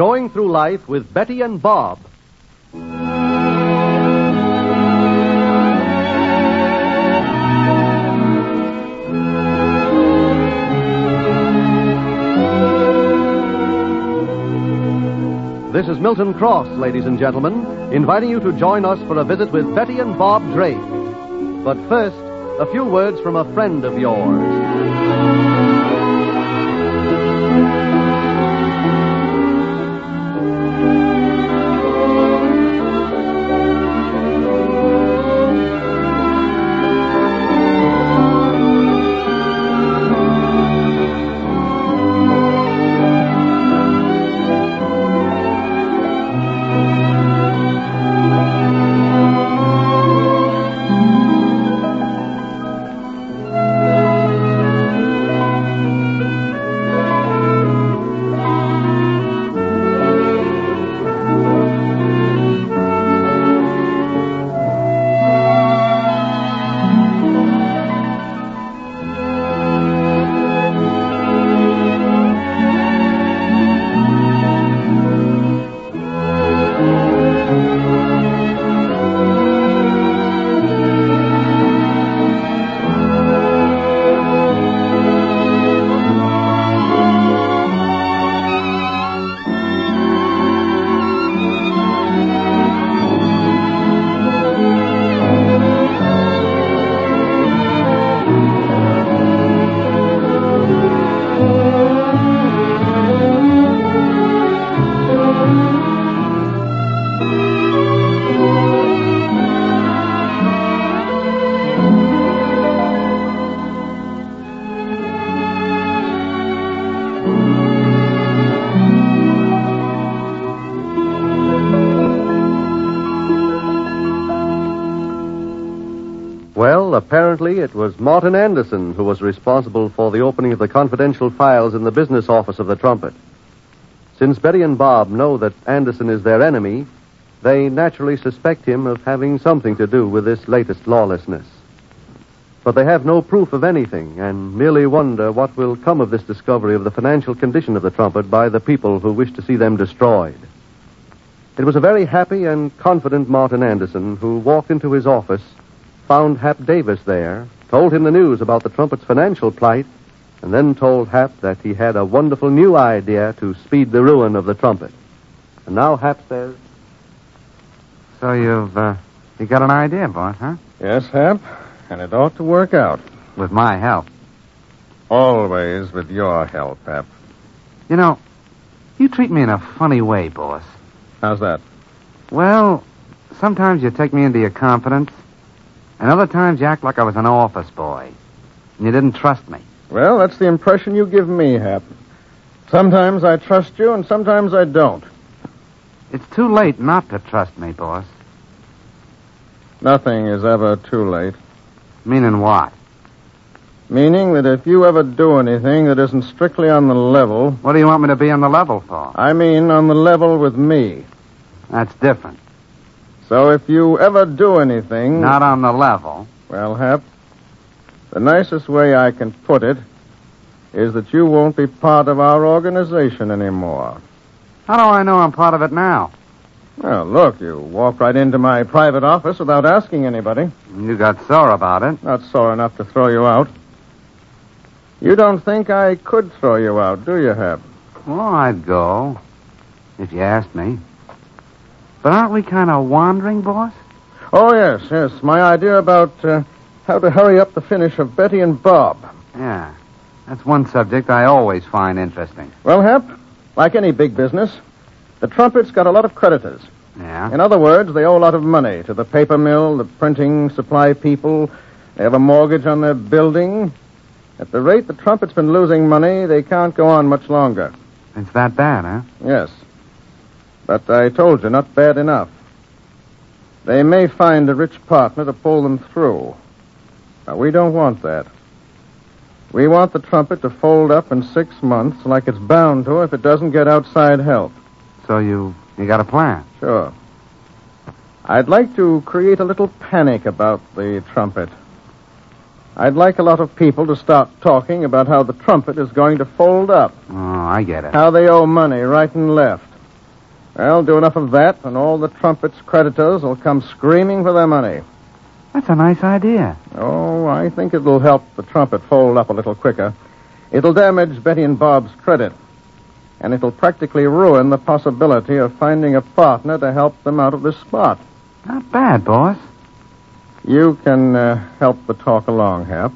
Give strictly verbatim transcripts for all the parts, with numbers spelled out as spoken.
Going Through Life with Betty and Bob. This is Milton Cross, ladies and gentlemen, inviting you to join us for a visit with Betty and Bob Drake. But first, a few words from a friend of yours. Well, apparently it was Martin Anderson who was responsible for the opening of the confidential files in the business office of the Trumpet. Since Betty and Bob know that Anderson is their enemy, they naturally suspect him of having something to do with this latest lawlessness. But they have no proof of anything and merely wonder what will come of this discovery of the financial condition of the Trumpet by the people who wish to see them destroyed. It was a very happy and confident Martin Anderson who walked into his office, found Hap Davis there, told him the news about the Trumpet's financial plight, and then told Hap that he had a wonderful new idea to speed the ruin of the Trumpet. And now Hap says... So you've, uh, you got an idea, boss, huh? Yes, Hap, and it ought to work out. With my help. Always with your help, Hap. You know, you treat me in a funny way, boss. How's that? Well, sometimes you take me into your confidence, and other times you act like I was an office boy, and you didn't trust me. Well, that's the impression you give me, Hap. Sometimes I trust you, and sometimes I don't. It's too late not to trust me, boss. Nothing is ever too late. Meaning what? Meaning that if you ever do anything that isn't strictly on the level... What do you want me to be on the level for? I mean on the level with me. That's different. So if you ever do anything... Not on the level. Well, Hap, the nicest way I can put it is that you won't be part of our organization anymore. How do I know I'm part of it now? Well, look, you walked right into my private office without asking anybody. You got sore about it. Not sore enough to throw you out. You don't think I could throw you out, do you, Hap? Well, I'd go, if you asked me. But aren't we kind of wandering, boss? Oh, yes, yes. My idea about uh, how to hurry up the finish of Betty and Bob. Yeah, that's one subject I always find interesting. Well, Hap, like any big business, the Trumpet's got a lot of creditors. Yeah? In other words, they owe a lot of money to the paper mill, the printing supply people. They have a mortgage on their building. At the rate the Trumpet's been losing money, they can't go on much longer. It's that bad, huh? Yes. But I told you, not bad enough. They may find a rich partner to pull them through. Now, we don't want that. We want the Trumpet to fold up in six months like it's bound to if it doesn't get outside help. So you, you got a plan? Sure. I'd like to create a little panic about the Trumpet. I'd like a lot of people to start talking about how the Trumpet is going to fold up. Oh, I get it. How they owe money right and left. Well, do enough of that, and all the Trumpet's creditors will come screaming for their money. That's a nice idea. Oh, I think it'll help the Trumpet fold up a little quicker. It'll damage Betty and Bob's credit. And it'll practically ruin the possibility of finding a partner to help them out of this spot. Not bad, boss. You can uh, help the talk along, Hap.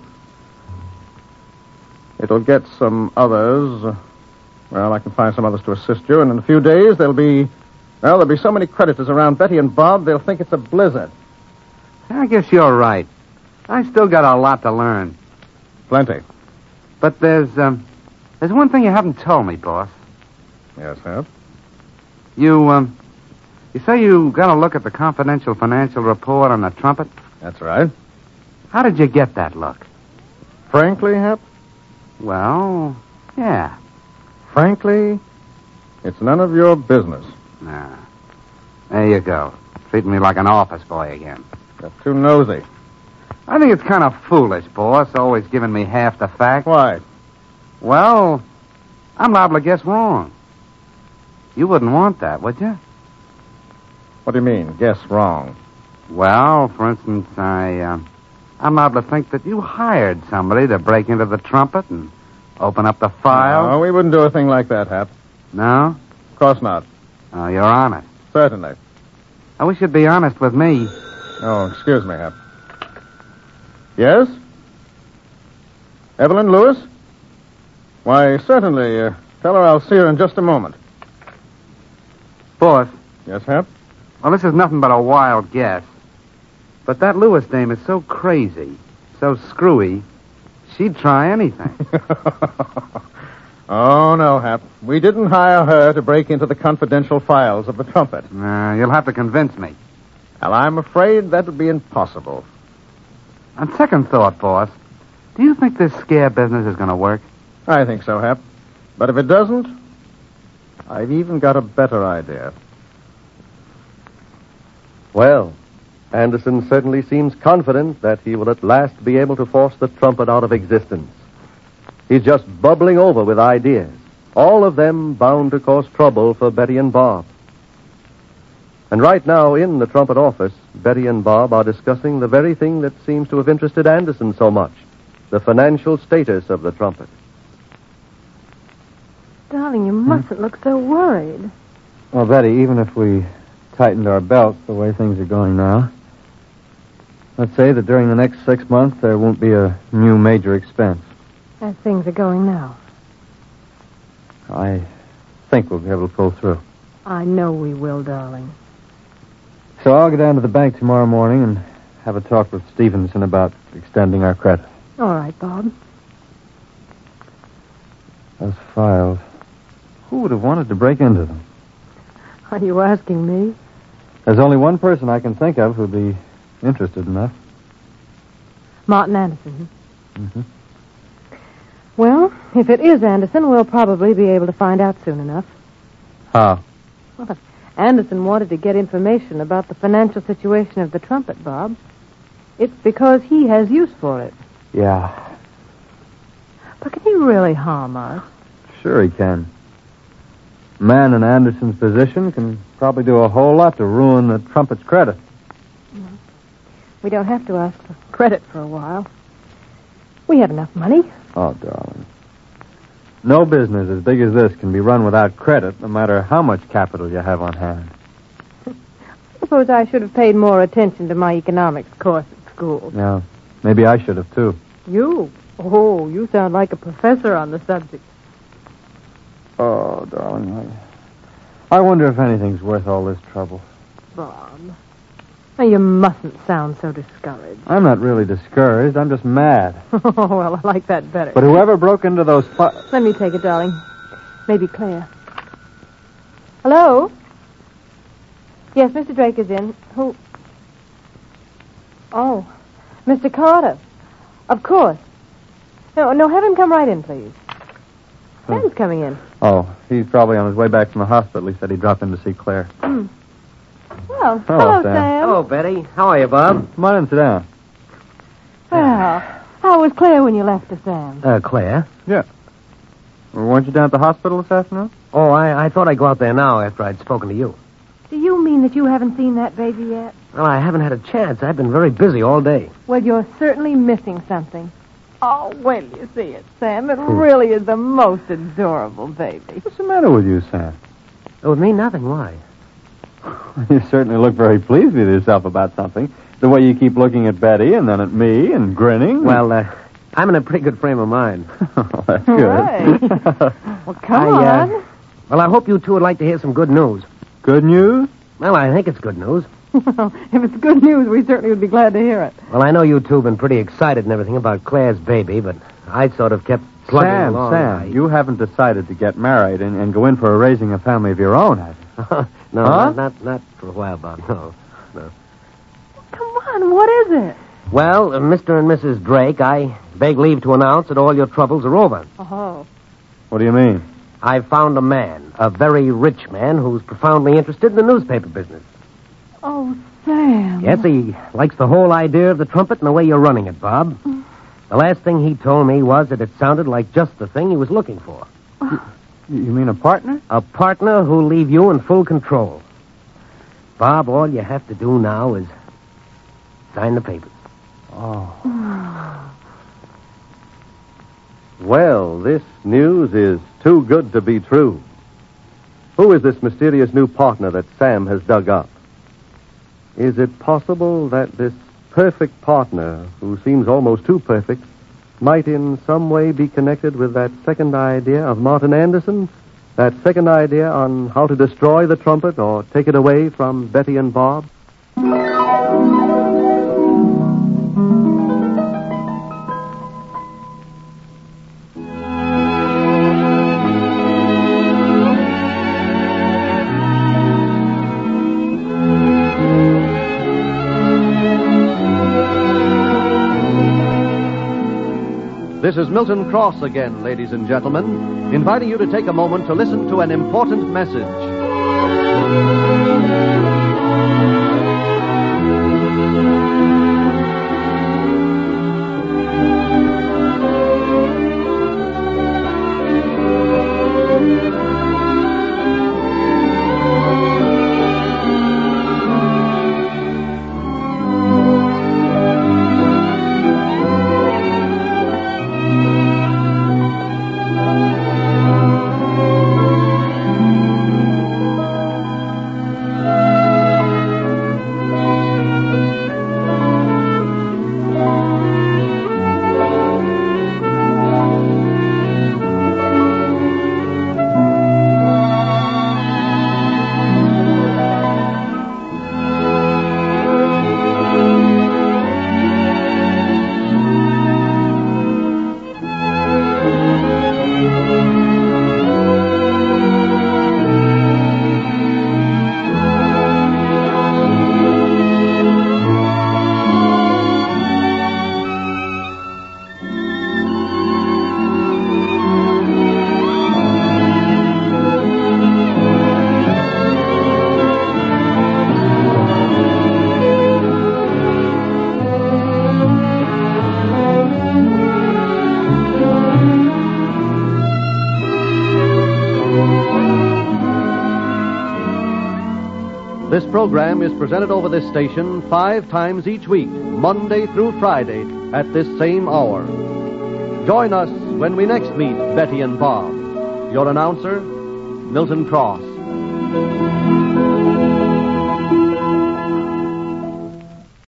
It'll get some others. Well, I can find some others to assist you, and in a few days there'll be, well, there'll be so many creditors around Betty and Bob, they'll think it's a blizzard. I guess you're right. I still got a lot to learn. Plenty. But there's, um, there's one thing you haven't told me, boss. Yes, Hap? You, um, you say you got a look at the confidential financial report on the Trumpet? That's right. How did you get that look? Frankly, Hap? Well, yeah. Frankly, it's none of your business. Nah. There you go. Treating me like an office boy again. You're too nosy. I think it's kind of foolish, boss, always giving me half the facts. Why? Well, I'm liable to guess wrong. You wouldn't want that, would you? What do you mean, guess wrong? Well, for instance, I, uh, I'm liable to think that you hired somebody to break into the Trumpet and open up the file. No, we wouldn't do a thing like that, Hap. No? Of course not. Oh, you're honest. Certainly. I wish you'd be honest with me. Oh, excuse me, Hap. Yes? Evelyn Lewis? Why, certainly. Uh, tell her I'll see her in just a moment. Boss, Yes, Hap? well, this is nothing but a wild guess. But that Lewis dame is so crazy, so screwy, she'd try anything. Oh, no, Hap. We didn't hire her to break into the confidential files of the Trumpet. Uh, you'll have to convince me. Well, I'm afraid that would be impossible. On second thought, boss, do you think this scare business is going to work? I think so, Hap. But if it doesn't, I've even got a better idea. Well, Anderson certainly seems confident that he will at last be able to force the Trumpet out of existence. He's just bubbling over with ideas, all of them bound to cause trouble for Betty and Bob. And right now, in the Trumpet office, Betty and Bob are discussing the very thing that seems to have interested Anderson so much, the financial status of the Trumpet. Darling, you mustn't look so worried. Well, Betty, even if we tightened our belts the way things are going now, let's say that during the next six months there won't be a new major expense. As things are going now. I think we'll be able to pull through. I know we will, darling. So I'll go down to the bank tomorrow morning and have a talk with Stevenson about extending our credit. All right, Bob. Those files. Who would have wanted to break into them? Are you asking me? There's only one person I can think of who'd be interested in that. Martin Anderson. Mm-hmm. Well, if it is Anderson, we'll probably be able to find out soon enough. How? Well, if Anderson wanted to get information about the financial situation of the Trumpet, Bob, it's because he has use for it. Yeah. But can he really harm us? Sure he can. A man in Anderson's position can probably do a whole lot to ruin the Trumpet's credit. We don't have to ask for credit for a while. We have enough money. Oh, darling. No business as big as this can be run without credit, no matter how much capital you have on hand. Suppose I should have paid more attention to my economics course at school. Yeah, maybe I should have, too. You? Oh, you sound like a professor on the subject. Oh, darling, I, I wonder if anything's worth all this trouble. Bob. Now, you mustn't sound so discouraged. I'm not really discouraged. I'm just mad. Oh, well, I like that better. But whoever broke into those... Fi- Let me take it, darling. Maybe Claire. Hello? Yes, Mister Drake is in. Who? Oh, Mister Carter. Of course. No, no, have him come right in, please. Sam's coming in. Oh, he's probably on his way back from the hospital. He said he'd drop in to see Claire. Hmm. Well, Hello, hello, Sam. Sam. Hello, Betty. How are you, Bob? Come on in, sit down. Well, how was Claire when you left her, Sam? Uh, Claire? Yeah. Well, weren't you down at the hospital this afternoon? Oh, I, I thought I'd go out there now after I'd spoken to you. Do you mean that you haven't seen that baby yet? Well, I haven't had a chance. I've been very busy all day. Well, you're certainly missing something. Oh, wait till you see it, Sam. It really is the most adorable baby. What's the matter with you, Sam? Oh, with me, nothing. Why? You certainly look very pleased with yourself about something. The way you keep looking at Betty and then at me and grinning. Well, uh, I'm in a pretty good frame of mind. Oh, that's good. Right. Well, come I, on. Uh, well, I hope you two would like to hear some good news. Good news? Well, I think it's good news. Well, if it's good news, we certainly would be glad to hear it. Well, I know you two have been pretty excited and everything about Claire's baby, but I sort of kept plugging Sam, along. Sam, I... you haven't decided to get married and, and go in for a raising a family of your own, have you? no, Huh? not, not not for a while, Bob. No, no. Come on, what is it? Well, uh, Mister and Missus Drake, I beg leave to announce that all your troubles are over. Oh. What do you mean? I've found a man, a very rich man, who's profoundly interested in the newspaper business. Oh, Sam. Yes, he likes the whole idea of the trumpet and the way you're running it, Bob. The last thing he told me was that it sounded like just the thing he was looking for. You mean a partner? A partner who'll leave you in full control. Bob, all you have to do now is sign the papers. Oh. Well, this news is too good to be true. Who is this mysterious new partner that Sam has dug up? Is it possible that this perfect partner, who seems almost too perfect, might in some way be connected with that second idea of Martin Anderson? That second idea on how to destroy the trumpet or take it away from Betty and Bob? This is Milton Cross again, ladies and gentlemen, inviting you to take a moment to listen to an important message. This program is presented over this station five times each week, Monday through Friday, at this same hour. Join us when we next meet Betty and Bob. Your announcer, Milton Cross.